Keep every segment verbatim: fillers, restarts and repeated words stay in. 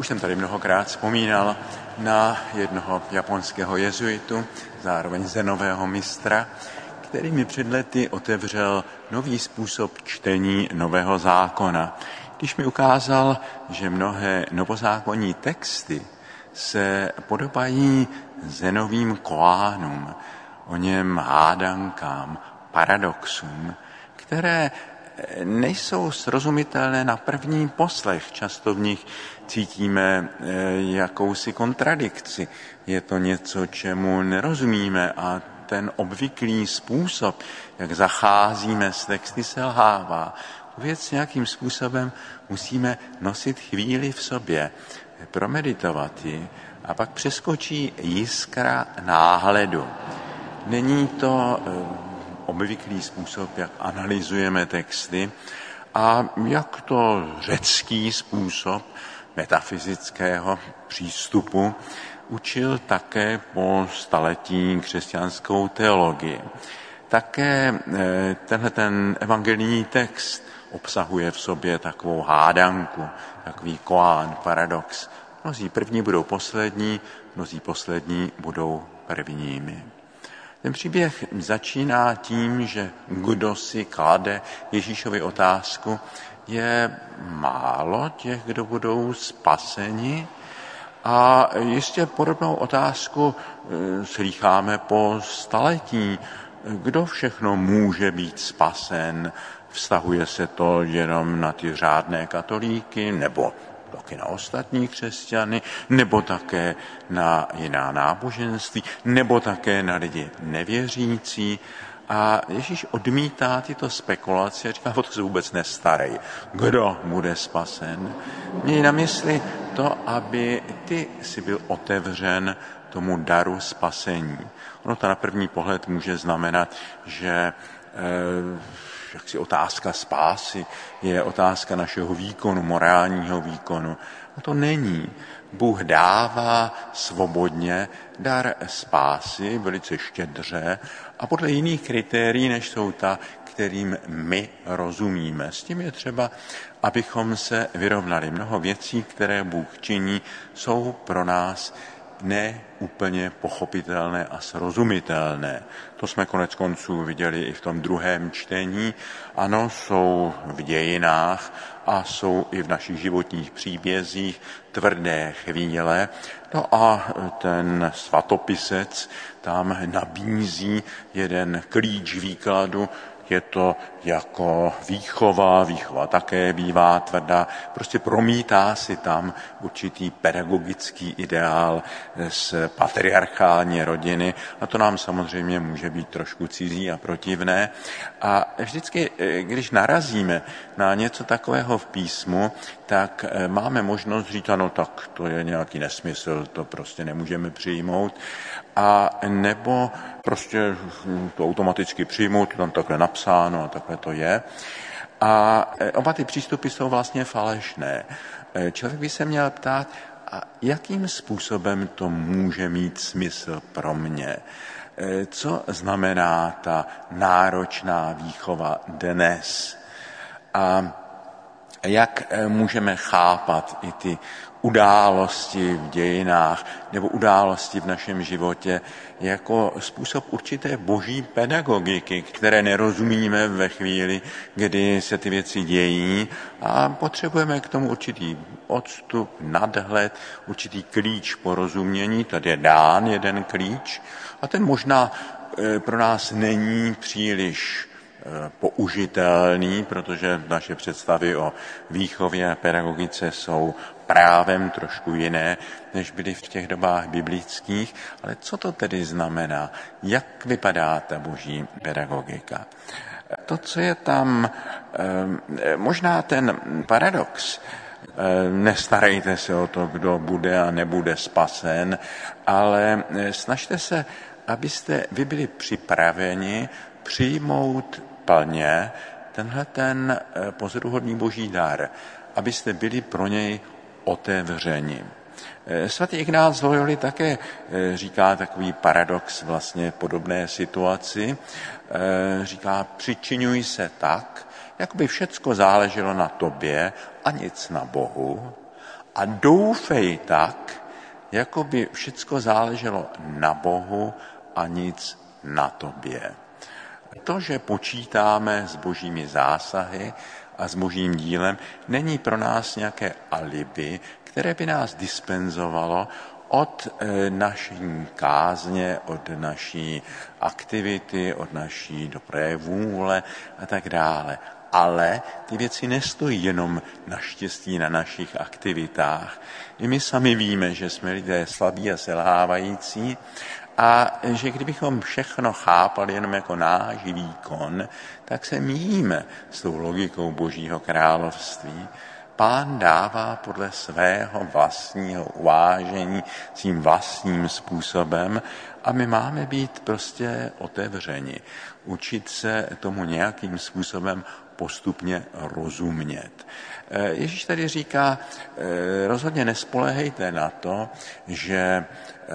Už jsem tady mnohokrát vzpomínal na jednoho japonského jezuitu, zároveň zenového mistra, který mi před lety otevřel nový způsob čtení Nového zákona. Když mi ukázal, že mnohé novozákonní texty se podobají zenovým koánům, o něm hádankám, paradoxům, které nejsou srozumitelné na první poslech. Často v nich cítíme jakousi kontradikci. Je to něco, čemu nerozumíme a ten obvyklý způsob, jak zacházíme s texty, selhává. Věc nějakým způsobem musíme nosit chvíli v sobě, promeditovat ji a pak přeskočí jiskra náhledu. Není to obvyklý způsob, jak analyzujeme texty a jak to řecký způsob metafyzického přístupu učil také po staletí křesťanskou teologii. Také tenhle ten evangelijní text obsahuje v sobě takovou hádanku, takový koán, paradox. Mnozí první budou poslední, mnozí poslední budou prvními. Ten příběh začíná tím, že kdo si klade Ježíšovi otázku, je málo těch, kdo budou spaseni. A jistě podobnou otázku slýcháme po staletí. Kdo všechno může být spasen? Vztahuje se to jenom na ty řádné katolíky, nebo taky na ostatní křesťany, nebo také na jiná náboženství, nebo také na lidi nevěřící. A Ježíš odmítá tyto spekulace a říká, o to se vůbec nestarej. Kdo bude spasen? Měj na mysli to, aby ty si byl otevřen tomu daru spasení. Ono to na první pohled může znamenat, že eh, jaksi otázka spásy je otázka našeho výkonu, morálního výkonu. A to není. Bůh dává svobodně dar spásy, velice štědře a podle jiných kritérií, než jsou ta, kterým my rozumíme. S tím je třeba, abychom se vyrovnali. Mnoho věcí, které Bůh činí, jsou pro nás ne úplně pochopitelné a srozumitelné. To jsme konec konců viděli i v tom druhém čtení. Ano, jsou v dějinách a jsou i v našich životních příbězích tvrdé chvíle. No a ten svatopisec tam nabízí jeden klíč výkladu. Je to jako výchova, výchova také bývá tvrdá, prostě promítá si tam určitý pedagogický ideál z patriarchální rodiny a to nám samozřejmě může být trošku cizí a protivné. A vždycky, když narazíme na něco takového v písmu, tak máme možnost říct, ano, tak to je nějaký nesmysl, to prostě nemůžeme přijmout. A nebo prostě to automaticky přijmout, tam takhle napsáno a takhle to je. A oba ty přístupy jsou vlastně falešné. Člověk by se měl ptát, a jakým způsobem to může mít smysl pro mě? Co znamená ta náročná výchova dnes? A jak můžeme chápat i ty události v dějinách nebo události v našem životě jako způsob určité boží pedagogiky, které nerozumíme ve chvíli, kdy se ty věci dějí a potřebujeme k tomu určitý odstup, nadhled, určitý klíč porozumění. Tady je dán jeden klíč a ten možná pro nás není příliš použitelný, protože naše představy o výchově a pedagogice jsou právem trošku jiné, než byly v těch dobách biblických. Ale co to tedy znamená? Jak vypadá ta boží pedagogika? To, co je tam, možná ten paradox, nestarejte se o to, kdo bude a nebude spasen, ale snažte se, abyste vy byli připraveni přijmout plně tenhle ten pozoruhodný boží dar, abyste byli pro něj otevřeni. Svatý Ignác z Loyoly také říká takový paradox vlastně podobné situaci. Říká, přičiňuj se tak, jako by všecko záleželo na tobě a nic na Bohu, a doufej tak, jako by všecko záleželo na Bohu a nic na tobě. To, že počítáme s božími zásahy a s božím dílem, není pro nás nějaké alibi, které by nás dispenzovalo od naší kázně, od naší aktivity, od naší dobré vůle a tak dále. Ale ty věci nestojí jenom naštěstí na našich aktivitách. I my sami víme, že jsme lidé slabí a selhávající a že kdybychom všechno chápali jenom jako náš výkon, tak se míjíme s tou logikou Božího království. Pán dává podle svého vlastního uvážení, svým vlastním způsobem a my máme být prostě otevřeni, učit se tomu nějakým způsobem postupně rozumět. Ježíš tady říká, rozhodně nespoléhejte na to, že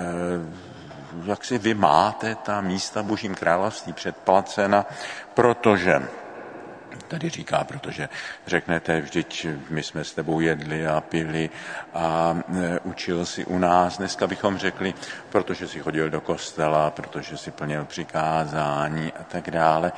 jak si vy máte ta místa v Božím království předplacena, protože tady říká, protože řeknete, vždyť my jsme s tebou jedli a pili a e, učil si u nás. Dneska bychom řekli, protože si chodil do kostela, protože si plnil přikázání a tak dále.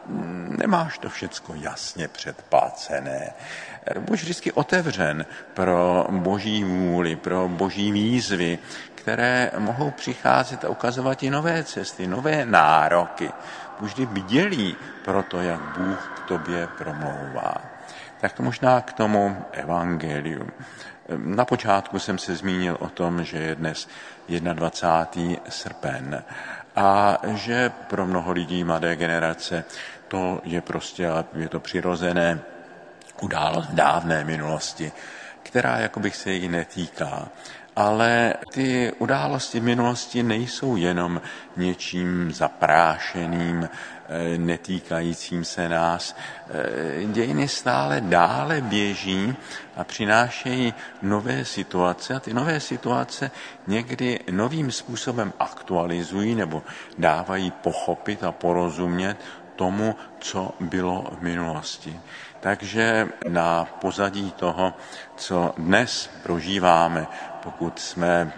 Nemáš to všecko jasně předplacené. Buď vždycky otevřen pro boží vůli, pro boží výzvy, které mohou přicházet a ukazovat i nové cesty, nové nároky. Vždy bdělí pro to, jak Bůh k tobě promlouvá. Tak to možná k tomu evangeliu. Na počátku jsem se zmínil o tom, že je dnes dvacátého prvního srpen a že pro mnoho lidí mladé generace to je prostě, je to přirozené událost v dávné minulosti, která jakobych se jí netýká. Ale ty události minulosti nejsou jenom něčím zaprášeným, netýkajícím se nás. Dějiny stále dále běží a přinášejí nové situace a ty nové situace někdy novým způsobem aktualizují nebo dávají pochopit a porozumět tomu, co bylo v minulosti. Takže na pozadí toho, co dnes prožíváme, pokud jsme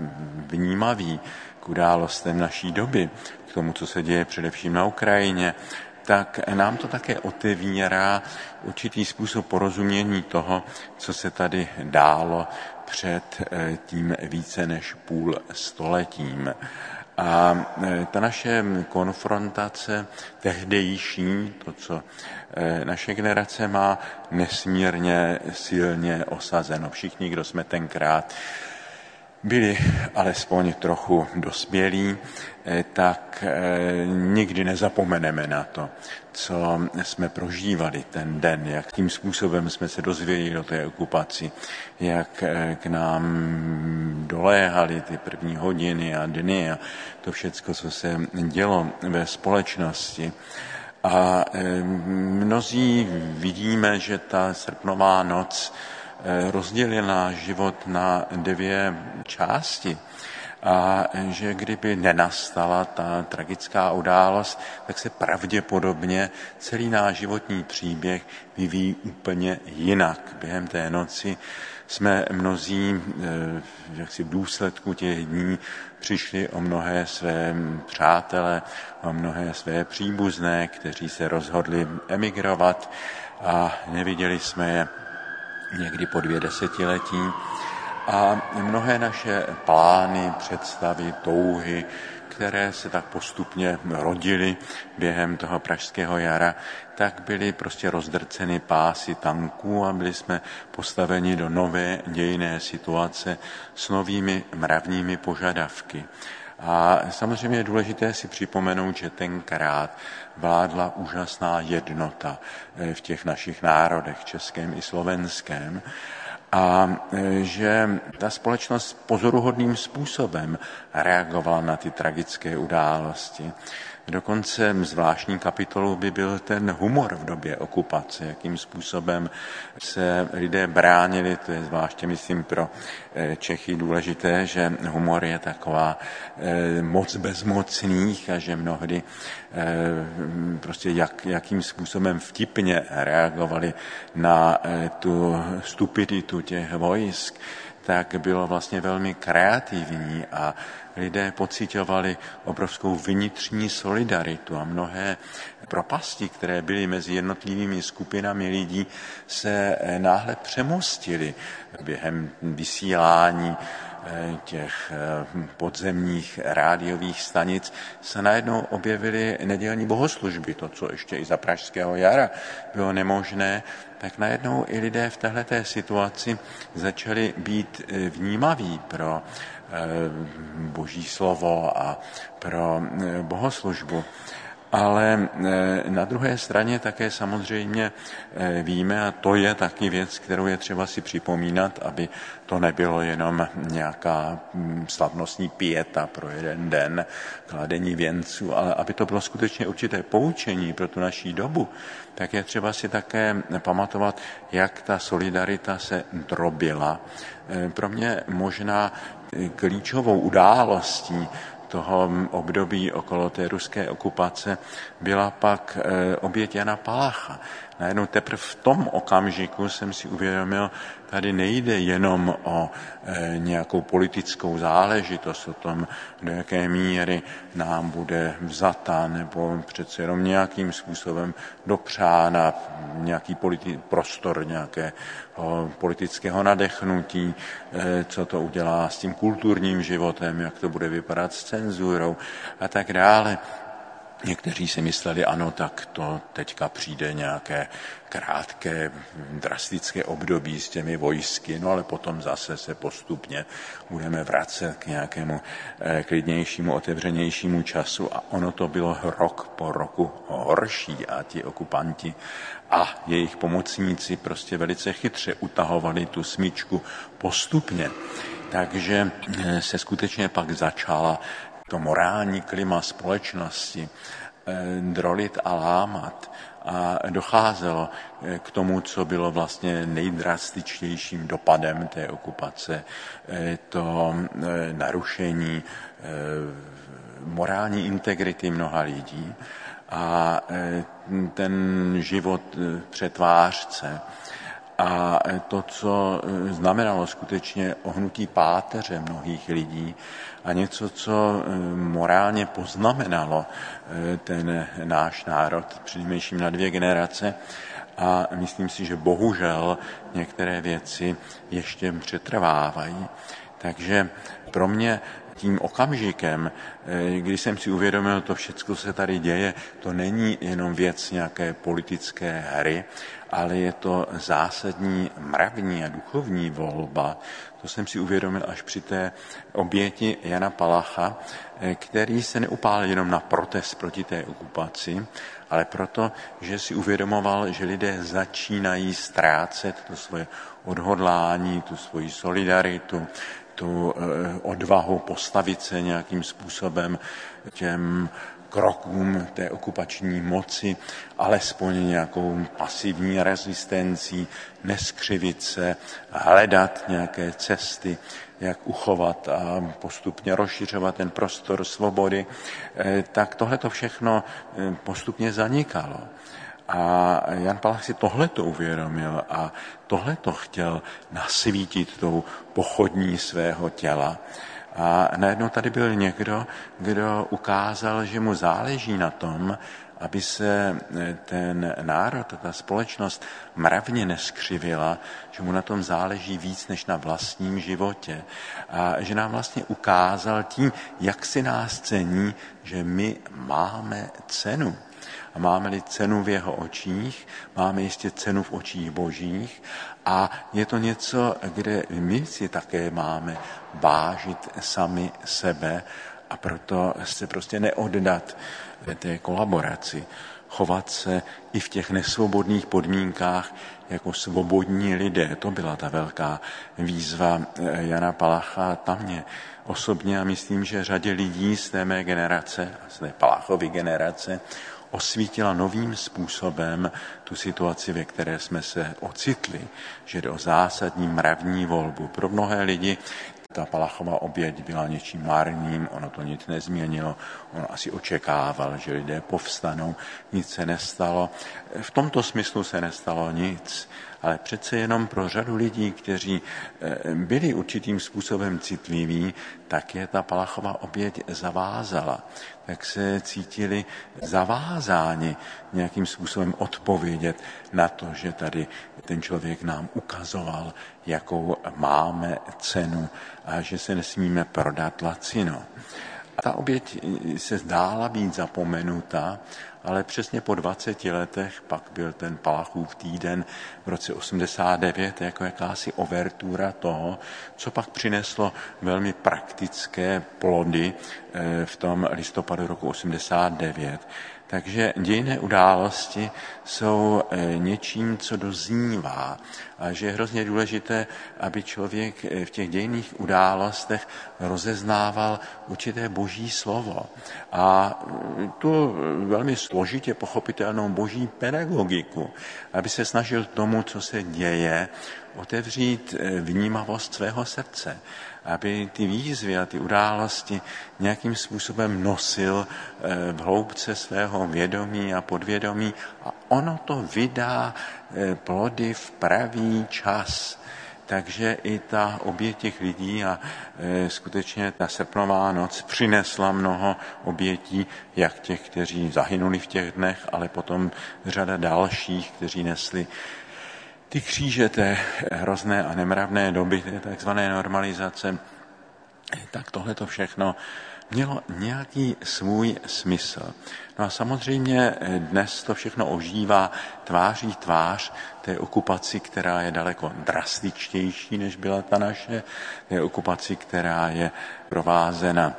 vnímaví k událostem naší doby, k tomu, co se děje především na Ukrajině, tak nám to také otevírá určitý způsob porozumění toho, co se tady dálo před tím více než půl stoletím. A ta naše konfrontace tehdejší, to, co naše generace má, nesmírně silně osazeno. Všichni, kdo jsme tenkrát byli alespoň trochu dospělí, tak nikdy nezapomeneme na to, co jsme prožívali ten den, jak tím způsobem jsme se dozvěděli o té okupaci, jak k nám doléhaly ty první hodiny a dny a to všecko, co se dělo ve společnosti. A mnozí vidíme, že ta srpnová noc rozdělila náš život na dvě části. A že kdyby nenastala ta tragická událost, tak se pravděpodobně celý náš životní příběh vyvíjí úplně jinak. Během té noci jsme mnozí jaksi v důsledku těch dní přišli o mnohé své přátele, o mnohé své příbuzné, kteří se rozhodli emigrovat a neviděli jsme je někdy po dvě desetiletí. A mnohé naše plány, představy, touhy, které se tak postupně rodily během toho pražského jara, tak byly prostě rozdrceny pásy tanků a byli jsme postaveni do nové dějinné situace s novými mravními požadavky. A samozřejmě je důležité si připomenout, že tenkrát vládla úžasná jednota v těch našich národech, českém i slovenském, a že ta společnost pozoruhodným způsobem reagovala na ty tragické události. Dokonce zvláštní kapitolou by byl ten humor v době okupace, jakým způsobem se lidé bránili, to je zvláště, myslím, pro Čechy důležité, že humor je taková moc bezmocných a že mnohdy prostě jak, jakým způsobem vtipně reagovali na tu stupiditu těch vojsk, tak bylo vlastně velmi kreativní a lidé pociťovali obrovskou vnitřní solidaritu a mnohé propasti, které byly mezi jednotlivými skupinami lidí, se náhle přemostily během vysílání těch podzemních rádiových stanic se najednou objevily nedělní bohoslužby, to, co ještě i za pražského jara bylo nemožné, tak najednou i lidé v téhleté situaci začali být vnímaví pro Boží slovo a pro bohoslužbu. Ale na druhé straně také samozřejmě víme, a to je taky věc, kterou je třeba si připomínat, aby to nebylo jenom nějaká slavnostní pieta pro jeden den, kladení věnců, ale aby to bylo skutečně určité poučení pro tu naší dobu, tak je třeba si také pamatovat, jak ta solidarita se drobila. Pro mě možná klíčovou událostí toho období okolo té ruské okupace byla pak oběť Jana Palacha. Najednou teprve v tom okamžiku jsem si uvědomil, tady nejde jenom o e, nějakou politickou záležitost, o tom, do jaké míry nám bude vzata nebo přece jenom nějakým způsobem dopřána nějaký politi- prostor nějakého politického nadechnutí, e, co to udělá s tím kulturním životem, jak to bude vypadat s cenzurou a tak dále. Někteří si mysleli, ano, tak to teďka přijde nějaké krátké, drastické období s těmi vojsky, no ale potom zase se postupně budeme vracet k nějakému eh, klidnějšímu, otevřenějšímu času a ono to bylo rok po roku horší a ti okupanti a jejich pomocníci prostě velice chytře utahovali tu smyčku postupně. Takže eh, se skutečně pak začala to morální klima společnosti drolit a lámat a docházelo k tomu, co bylo vlastně nejdrastičtějším dopadem té okupace, to narušení morální integrity mnoha lidí a ten život přetvářce. A to, co znamenalo skutečně ohnutí páteře mnohých lidí a něco, co morálně poznamenalo ten náš národ, přinejmenším na dvě generace. A myslím si, že bohužel některé věci ještě přetrvávají. Takže pro mě tím okamžikem, když jsem si uvědomil, to všechno se tady děje, to není jenom věc nějaké politické hry, ale je to zásadní mravní a duchovní volba. To jsem si uvědomil až při té oběti Jana Palacha, který se neupálil jenom na protest proti té okupaci, ale proto, že si uvědomoval, že lidé začínají ztrácet to svoje odhodlání, tu svoji solidaritu, tu odvahu postavit se nějakým způsobem těm krokům té okupační moci, alespoň nějakou pasivní rezistencí, neskřivit se, hledat nějaké cesty, jak uchovat a postupně rozšiřovat ten prostor svobody, tak tohle to všechno postupně zanikalo. A Jan Palach si tohleto uvědomil a tohleto chtěl nasvítit tou pochodní svého těla. A najednou tady byl někdo, kdo ukázal, že mu záleží na tom, aby se ten národ, ta společnost mravně neskřivila, že mu na tom záleží víc než na vlastním životě. A že nám vlastně ukázal tím, jak si nás cení, že my máme cenu. A máme-li cenu v jeho očích, máme jistě cenu v očích božích a je to něco, kde my si také máme vážit sami sebe a proto se prostě neoddat té kolaboraci. chovat se i v těch nesvobodných podmínkách jako svobodní lidé. To byla ta velká výzva Jana Palacha. Tam mě osobně, a myslím, že řadě lidí z té mé generace, z té Palachovy generace, osvítila novým způsobem tu situaci, ve které jsme se ocitli, že jde o zásadní mravní volbu. Pro mnohé lidi ta Palachova oběť byla něčím marným, ono to nic nezměnilo, on asi očekával, že lidé povstanou, nic se nestalo. V tomto smyslu se nestalo nic, ale přece jenom pro řadu lidí, kteří byli určitým způsobem citliví, tak je ta Palachova oběť zavázala. Tak se cítili zavázáni nějakým způsobem odpovědět na to, že tady ten člověk nám ukazoval, jakou máme cenu a že se nesmíme prodat lacino. Ta oběť se zdála být zapomenuta, ale přesně po dvaceti letech pak byl ten Palachův týden v roce osmdesát devět jako jakási overtura toho, co pak přineslo velmi praktické plody v tom listopadu roku osmdesát devět. Takže dějinné události jsou něčím, co doznívá a že je hrozně důležité, aby člověk v těch dějinných událostech rozeznával určité boží slovo a tu velmi složitě pochopitelnou boží pedagogiku, aby se snažil tomu, co se děje, otevřít vnímavost svého srdce, aby ty výzvy a ty události nějakým způsobem nosil v hloubce svého vědomí a podvědomí a ono to vydá plody v pravý čas. Takže i ta oběť těch lidí a e, skutečně ta srpnová noc přinesla mnoho obětí, jak těch, kteří zahynuli v těch dnech, ale potom řada dalších, kteří nesli ty kříže té hrozné a nemravné doby, té takzvané normalizace. Tak tohle to všechno mělo nějaký svůj smysl. No a samozřejmě dnes to všechno ožívá tváří tvář té okupaci, která je daleko drastičtější, než byla ta naše, té okupaci, která je provázena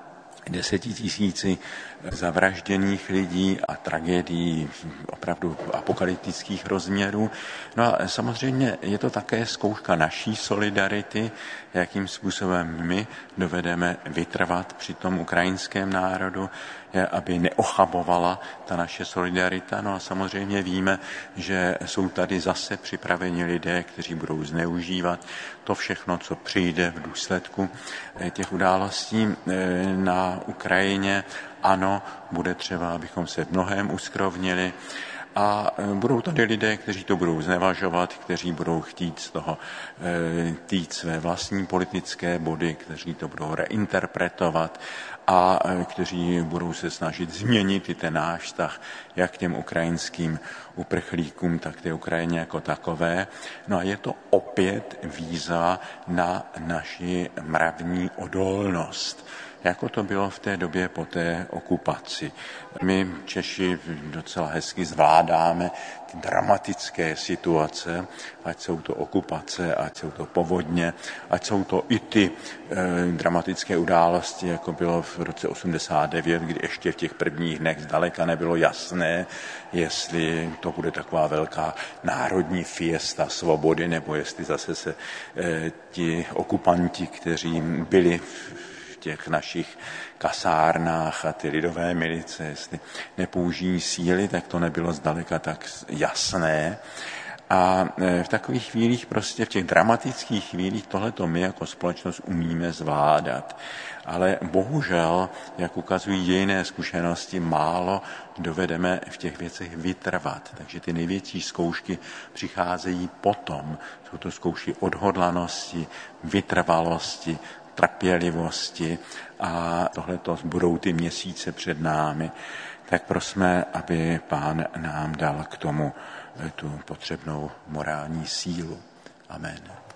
desetitisíci zavražděných lidí a tragédií opravdu apokalyptických rozměrů. No a samozřejmě je to také zkouška naší solidarity, jakým způsobem my dovedeme vytrvat při tom ukrajinském národu, aby neochabovala ta naše solidarita. No a samozřejmě víme, že jsou tady zase připraveni lidé, kteří budou zneužívat to všechno, co přijde v důsledku těch událostí na Ukrajině. Ano, bude třeba, abychom se v mnohém uskrovnili a budou tady lidé, kteří to budou znevažovat, kteří budou chtít z toho týt své vlastní politické body, kteří to budou reinterpretovat a kteří budou se snažit změnit i ten náš vztah jak k těm ukrajinským uprchlíkům, tak té Ukrajině jako takové. No a je to opět výzva na naši mravní odolnost, jako to bylo v té době po té okupaci. My Češi docela hezky zvládáme ty dramatické situace, ať jsou to okupace, ať jsou to povodně, ať jsou to i ty e, dramatické události, jako bylo v roce osmdesát devět, kdy ještě v těch prvních dnech zdaleka nebylo jasné, jestli to bude taková velká národní fiesta svobody, nebo jestli zase se e, ti okupanti, kteří byli v těch našich kasárnách a ty lidové milice, jestli nepoužijí síly, tak to nebylo zdaleka tak jasné. A v takových chvílích, prostě v těch dramatických chvílích, tohleto my jako společnost umíme zvládat. Ale bohužel, jak ukazují dějinné zkušenosti, málo dovedeme v těch věcech vytrvat. Takže ty největší zkoušky přicházejí potom. Jsou to zkoušky odhodlanosti, vytrvalosti, trpělivosti a tohleto budou ty měsíce před námi, tak prosme, aby Pán nám dal k tomu tu potřebnou morální sílu. Amen.